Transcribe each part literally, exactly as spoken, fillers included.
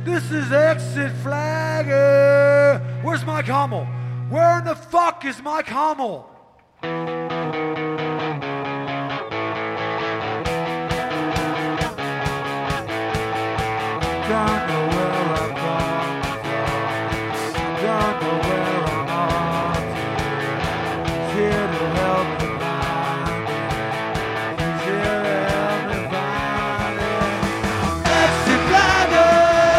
This is Exit Flagger. Where's Mike Hummel? Where in the fuck is Mike Hummel? Don't know where I'm from. Don't know where I'm on to. He's here to help me find it. He's here to help me find it. Exit Flagger!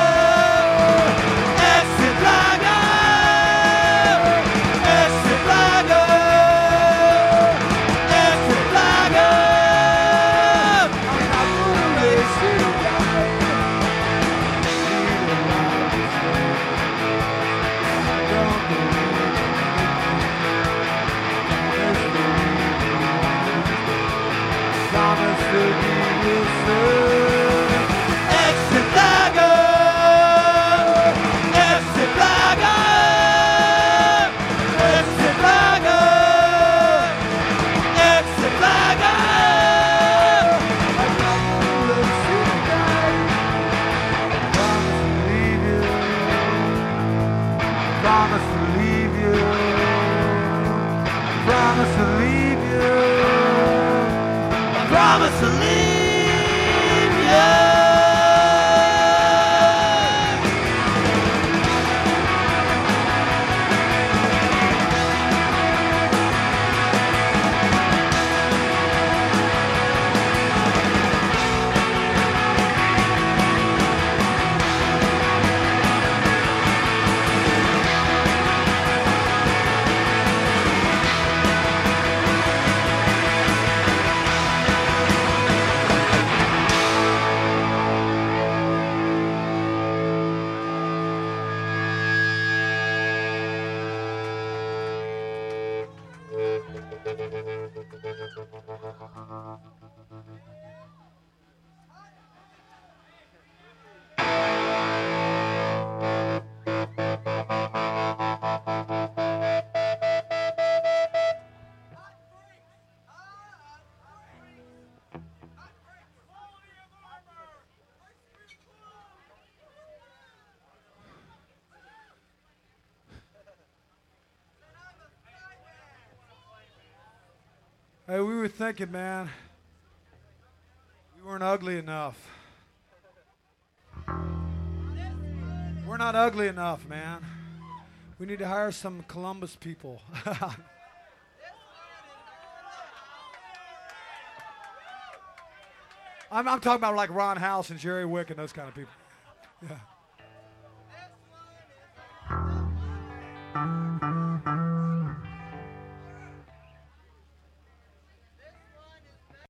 Exit Flagger! Exit Flagger! Exit Flagger! I'm not gonna waste it. Promise to be with soon. Exit Flagger! Exit Flagger! Exit Flagger! Exit Flagger! I'm not gonna let you die. Promise to leave you. Promise to leave you. Promise to leave you. Promise to leave you. Hey, we were thinking, man, we weren't ugly enough. We're not ugly enough, man. We need to hire some Columbus people. I'm, I'm talking about like Ron House and Jerry Wick and those kind of people. Yeah.